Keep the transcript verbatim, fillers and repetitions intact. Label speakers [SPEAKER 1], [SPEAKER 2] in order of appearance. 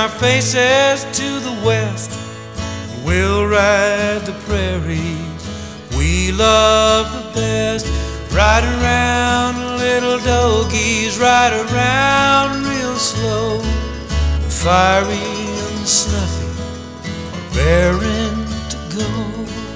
[SPEAKER 1] our faces to the west. We'll ride the prairies we love the best. Ride around, little dogies, ride around real slow. The fiery and the snuffy are raring to go.